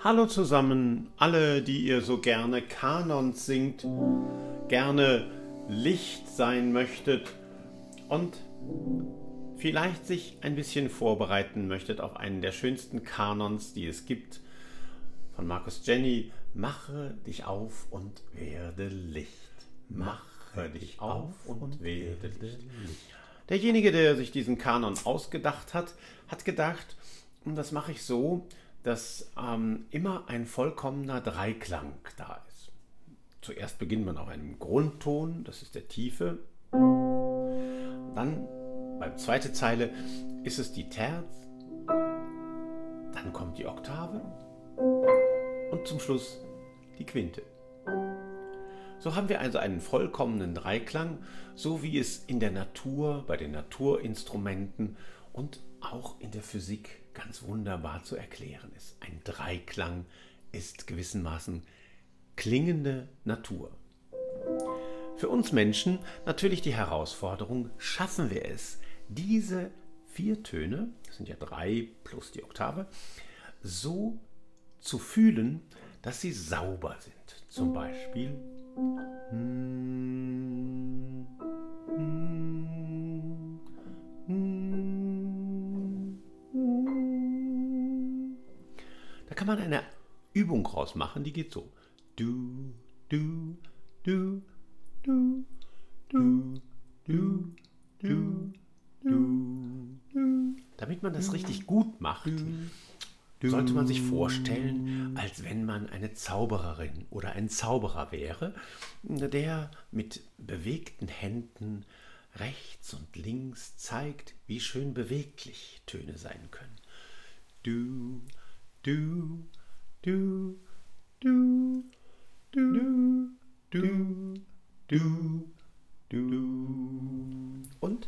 Hallo zusammen, alle, die ihr so gerne Kanons singt, gerne Licht sein möchtet und vielleicht sich ein bisschen vorbereiten möchtet auf einen der schönsten Kanons, die es gibt, von Marcus Jenny. Mache dich auf und werde Licht. Mache dich auf und werde Licht. Derjenige, der sich diesen Kanon ausgedacht hat, hat gedacht, und das mache ich so, dass immer ein vollkommener Dreiklang da ist. Zuerst beginnt man auf einem Grundton, das ist der tiefe. Dann beim zweiten Zeile ist es die Terz. Dann kommt die Oktave. Und zum Schluss die Quinte. So haben wir also einen vollkommenen Dreiklang, so wie es in der Natur, bei den Naturinstrumenten und auch in der Physik ganz wunderbar zu erklären ist. Ein Dreiklang ist gewissermaßen klingende Natur. Für uns Menschen natürlich die Herausforderung, schaffen wir es, diese 4 Töne, das sind ja 3 plus die Oktave, so zu fühlen, dass sie sauber sind. Zum Beispiel da kann man eine Übung raus machen, die geht so. Du, du, du, du, du, du, du, du. Damit man das richtig gut macht, sollte man sich vorstellen, als wenn man eine Zaubererin oder ein Zauberer wäre, der mit bewegten Händen rechts und links zeigt, wie schön beweglich Töne sein können. Du, du, du, du, du, du, du, du. Und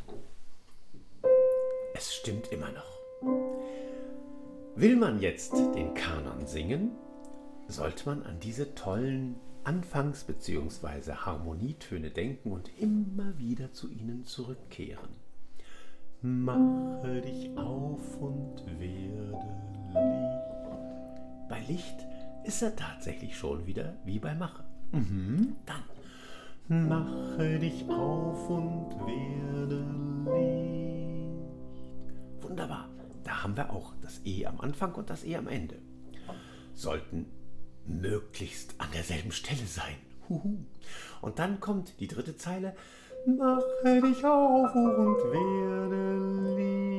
es stimmt immer noch. Will man jetzt den Kanon singen, sollte man an diese tollen Anfangs- bzw. Harmonietöne denken und immer wieder zu ihnen zurückkehren. Mache dich auf und werde Licht. Bei Licht ist er tatsächlich schon wieder wie bei Mache. Dann mache dich auf und werde Licht. Wunderbar. Da haben wir auch das E am Anfang und das E am Ende. Sollten möglichst an derselben Stelle sein. Und dann kommt die dritte Zeile. Mache dich auf und werde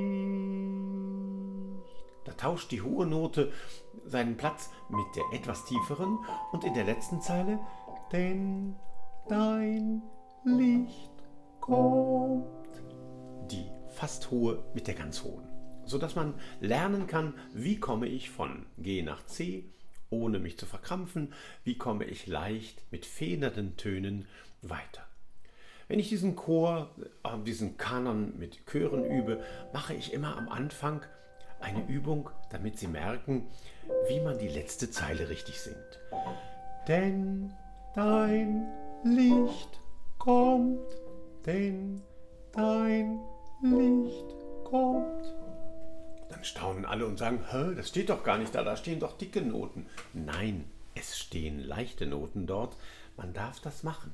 Licht. Da tauscht die hohe Note seinen Platz mit der etwas tieferen und in der letzten Zeile, denn dein Licht kommt. Die fast hohe mit der ganz hohen. Sodass man lernen kann, wie komme ich von G nach C, ohne mich zu verkrampfen, wie komme ich leicht mit federnden Tönen weiter. Wenn ich diesen Kanon mit Chören übe, mache ich immer am Anfang eine Übung, damit Sie merken, wie man die letzte Zeile richtig singt. Denn dein Licht kommt, denn dein Licht kommt. Dann staunen alle und sagen, das steht doch gar nicht da, da stehen doch dicke Noten. Nein, es stehen leichte Noten dort, man darf das machen.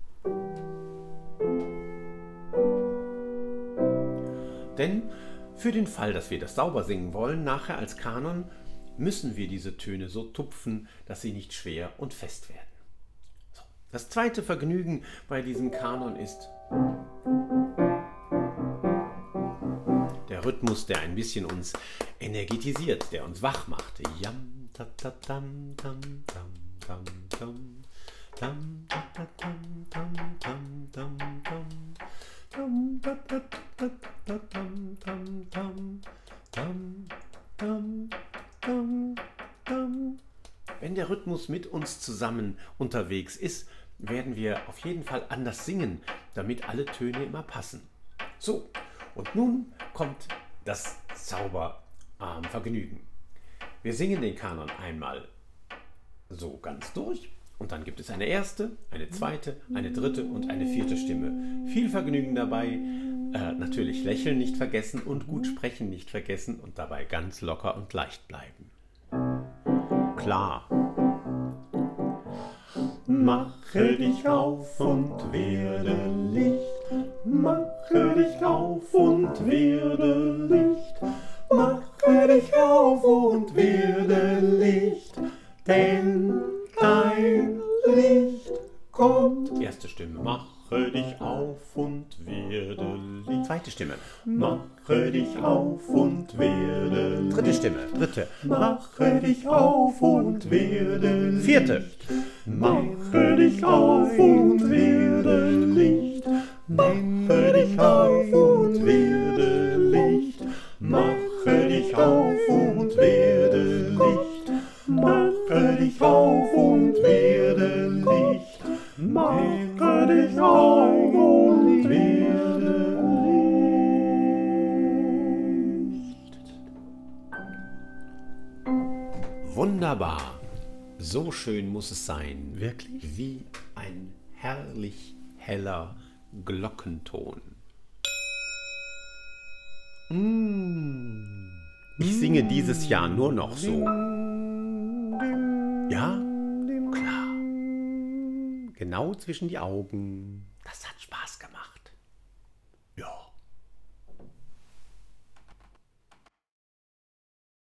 Denn für den Fall, dass wir das sauber singen wollen, nachher als Kanon, müssen wir diese Töne so tupfen, dass sie nicht schwer und fest werden. So. Das zweite Vergnügen bei diesem Kanon ist der Rhythmus, der ein bisschen uns energetisiert, der uns wach macht. Jam, ta, ta, tam, tam, tam, tam, tam. Tam, ta, ta, tam, tam, tam, tam, tam. Tam, ta, ta, ta, ta, tam, tam, tam. Tam, tam, tam, tam. Wenn der Rhythmus mit uns zusammen unterwegs ist, werden wir auf jeden Fall anders singen, damit alle Töne immer passen. So, und nun kommt das Zaubervergnügen. Wir singen den Kanon einmal so ganz durch und dann gibt es eine erste, eine zweite, eine dritte und eine vierte Stimme. Viel Vergnügen dabei, natürlich lächeln nicht vergessen und gut sprechen nicht vergessen und dabei ganz locker und leicht bleiben. Und klar. Mache dich auf und werde Licht, mache dich auf und werde Licht, mache dich auf und werde Licht, denn dein Licht kommt. Erste Stimme. Mache dich auf und werde Licht. Zweite Stimme. Mache dich auf und werde Licht. Dritte Stimme. Dritte. Mache dich auf und werde Licht. Vierte. Mache dich auf und werde Licht. Mache dich auf und werde Licht. Mache dich auf und werde Licht. Mache dich auf und werde Licht. Mache dich auf und werde Licht. Wunderbar. So schön muss es sein. Wirklich? Wie ein herrlich heller Glockenton. Ich singe dieses Jahr nur noch so. Ja? Klar. Genau zwischen die Augen. Das hat Spaß